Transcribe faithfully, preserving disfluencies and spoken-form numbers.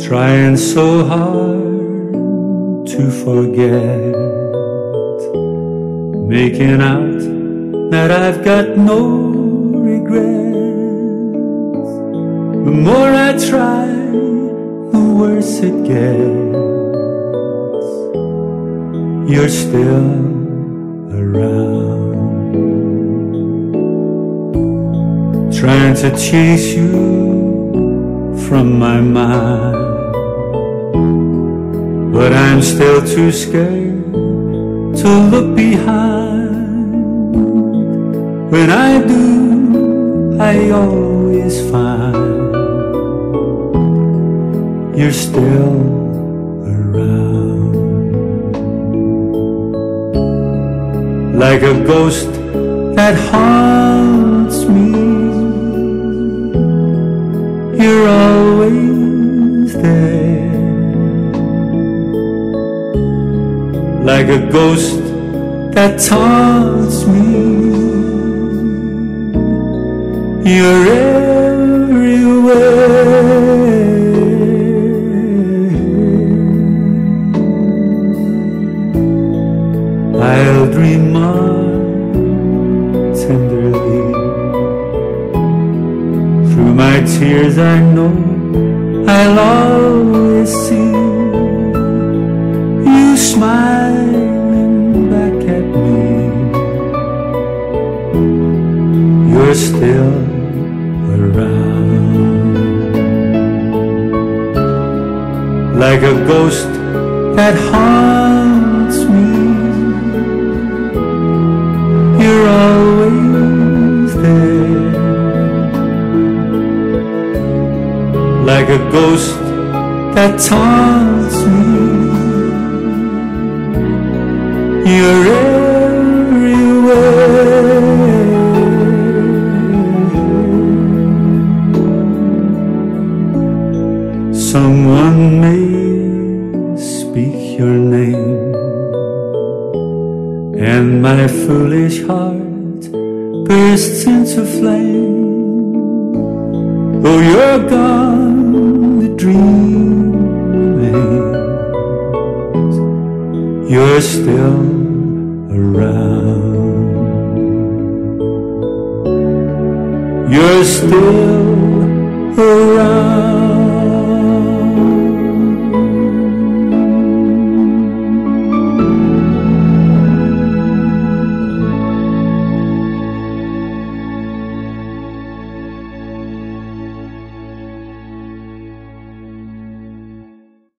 trying so hard to forget, making out that I've got no regrets. The more I try, the worse it gets. You're still around, trying to chase you from my mind, but I'm still too scared to look behind. When I do, I always find you're still around, like a ghost that haunts me. You're always there, like a ghost that taunts me. You're everywhere. I'll dream on tenderly. Through my tears I know I'll always see you smiling back at me. You're still around, like a ghost that haunts me. You're always there, like a ghost that taunts me. You're everywhere. Someone may speak your name, and my foolish heart bursts into flame. Though you're gone, the dream remains. You're still around. You're still around.